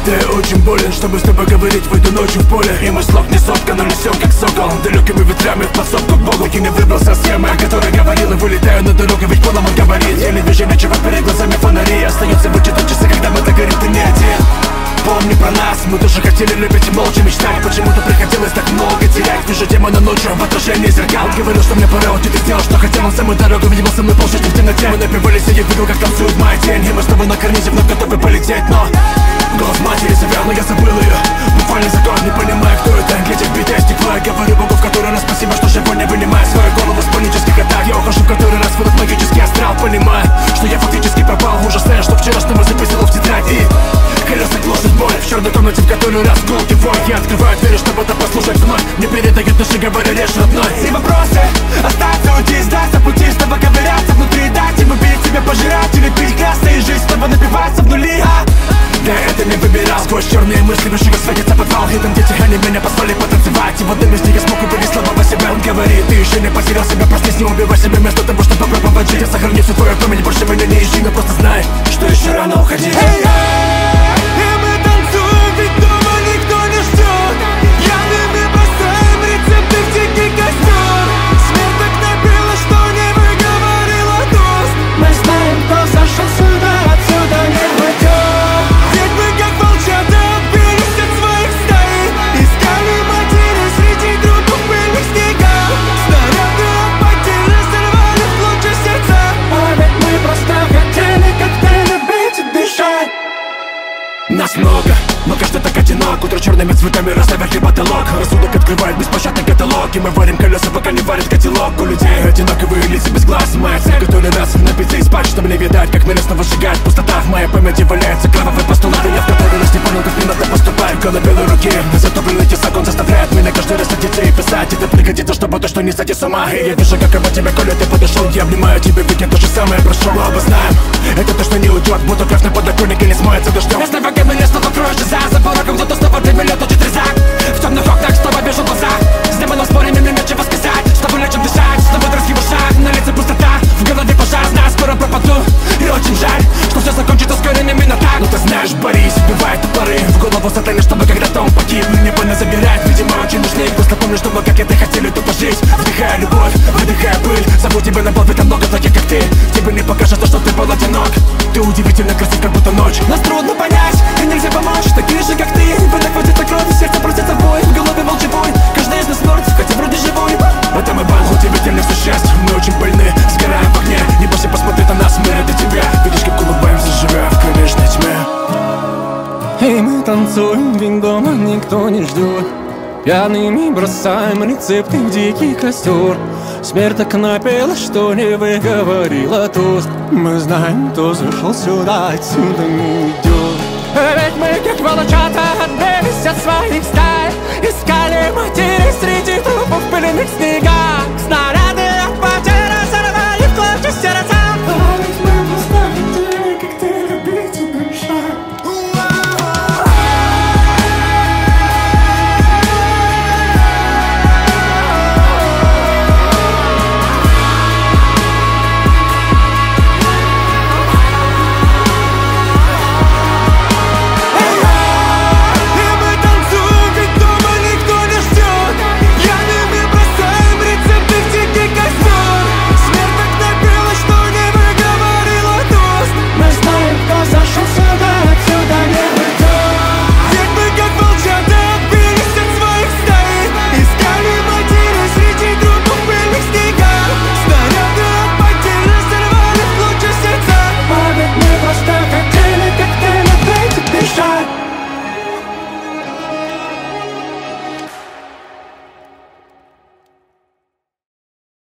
Да я очень болен, чтобы с тобой говорить в эту ночь в поле. И мой слог не сотка, но несем как сокол далекими ветрами в подсобку к Богу. И не выбрался схемы, о которой говорил, и вылетаю на дорогу, ведь поломан говорит. Еле движение, чего перед глазами фонари. Остается вычитать часы, когда мы догорим, ты не один. Помни про нас, мы тоже хотели любить и молча мечтать. Почему-то приходилось так много терять. Вижу демона ночью в отражении зеркал. Говорил, что мне пора уйти, ты сделал, что хотел. Он самую дорогу видел со мной полжить в темноте. Мы напивались, и я видел, как танцует моя тень. И мы с тобой на карнизе вновь готовы полететь. Но голос матери завял, но я забыл ее. Буквально за год, не понимая, кто это. Глядя в битое стекло, я говорю Богу в который раз спасибо, что живой, не вынимая свою голову с панических атак. Я ухожу в который раз в этот магический астрал, понимая, что я фактически пропал. Ужасная, что вчерашнего записывал в тетрадь. И колеса глушат боль в черной комнате, в которой раз гулки вой. Я открываю двери, чтобы это послушать вновь. Мне передают души, говоря, режь родной. И вопросы, остаться, уйти, сдаться, пути, чтобы ковыряться внутри, дать им убить себя, пожирать или пить красный, и жизнь снова напиваться в нули. Да это не выбирал, сквозь черные мысли вышиго светится подвал. И там дети, они меня позвали потанцевать. И в одном месте я смог увидеть слова во себя. Он говорит, ты еще не потерял себя, проснись, не убивай себя вместо того, чтобы попробовать жить. Я сохраню всю твою память, больше меня не ищи, но просто знай, что еще рано уходить. Нас много, но каждый так одинок. Утро черными цветами расставят ли потолок. Рассудок открывает беспощадный каталог. И мы варим колеса, пока не варит котелок. У людей одинаковые лица без глаз. Моя цель который раз напиться и спать, чтобы не видать, как меня снова сжигает пустота. В моей памяти валяется кровавый постулат. И я в который раз не понял, как мне надо поступать. В голове руки, затопленный тесак, он заставляет меня каждый раз садиться и писать. Это пригодится, чтобы точно не сойти с ума. И я вижу, как оба тебя, Коля, ты подошел. Я обнимаю тебя, ведь я то же самое прошел. Оба знаем, это точно не уйдет. Будто кровь на подоконнике не смоется дождем. Меня снова кроешь за порогом, кто-то снова примелет, точит резак. В темных окнах снова бежу в глаза. С демоном спорим, мне нечего сказать. С тобой лечим дышать, снова дрожки в ушах. На лице пустота, в голове пожар. Знаю, скоро пропаду, и очень жаль, что все закончится скоро именно так. Но ты знаешь, Борис, убивает топоры в голову сатаны, чтобы когда-то он погиб. Мне больно забирать, видимо, очень нужны. Просто помню, чтобы как это хотели тупо жить. Вдыхая любовь, выдыхая пыль. Зову тебя на бал, ведь там много таких, как ты. Тебе не покажется, что ты был одинок. Ты удивительно красив, как будто ночь. Нас трудно понять, и нельзя помочь. Такие же, как ты, в это хватит крови. Сердце просится в бой, в голове волчий бой. Каждый из нас мертв, хотя вроде живой. Это мой бал, удивительно все счастье. Мы очень больны, сгораем в огне. Не бойся посмотреть на нас, мы ради тебя. Видишь, как улыбаемся, живя в кромешной тьме. И мы танцуем, ведь дома никто не ждет. Пьяными бросаем рецепты в дикий костер. Смерть так напелась, что не выговорила тост. Мы знаем, кто зашел сюда, отсюда не уйдет. Ведь мы, как волчата, отбились от своих стай. Искали матери среди трупов пыльных снегах.